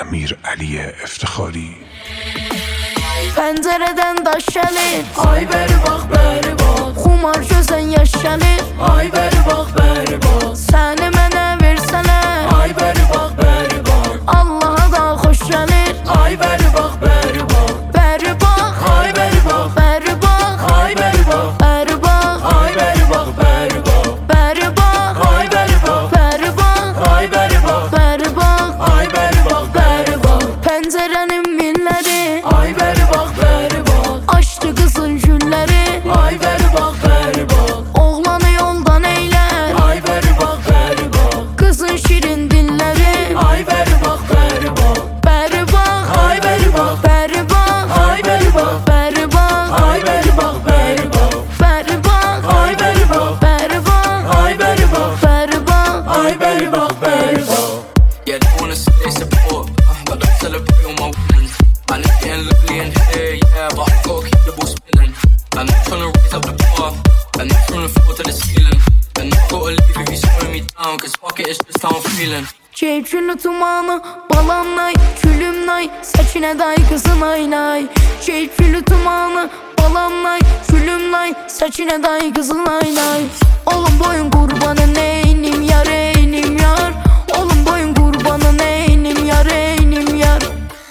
Əmir Əliyə Əftixari. Pəncərədən daş gəlir, ay bəri bax, bəri bax. Xumar gözən yaş gəlir, ay bəri bax, bəri bax. Səni mənə versənlər, ay bəri bax, bəri bax. Allaha da xoş gəlir, ay bəri bax, bəri bax. Bəri bax, ay bəri bax, bəri bax. Ay bəri bax, bəri bax. Ay bəri bax, bəri bax. Bəri bax, ay bəri bax, bəri bax. Ay bəri bax, bəri bax. Ay bəri bax, bəri bax. Pəncərənin milləri, ay bəri bax, bəri bax. Açdı qızın gülləri, ay bəri bax, bəri bax. Oğlanı yoldan eylər, ay bəri bax, bəri bax. Qızın şirin dilləri, ay bəri bax, bəri bax. Bəri bax, ay bəri bax, bəri bax. Ay bəri bax, bəri bax. Ay bəri bax, bəri bax. Bəri bax, ay bəri bax, bəri bax. Ay bəri bax, bəri bax. Ay bəri bax, bəri bax. Yeah, they wanna say they support, but don't celebrate all my wins. And it's getting lovely in here, yeah, but I gotta keep the ball spinning. And I'm tryna raise up the bar, and I'm tryna fall to the ceiling. And I gotta leave if you're slowing me down, cause fuck it, it's just how I'm feeling. Keyfini tumanı, balamnay, külümnay. Səkinə day qızın aynay. Keyfini tumanı, balamnay, külümnay. Səkinə day qızın aynay. Olun boyun qurbanı, neynim yar, eynim yar. Olun boyun qurbanı, neynim yar, eynim yar.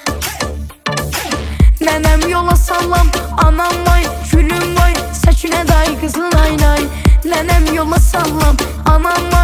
Nənəm yola sallam, anam vay, külüm vay. Səkinə day qızın aynay. Nənəm yola sallam, anam vay.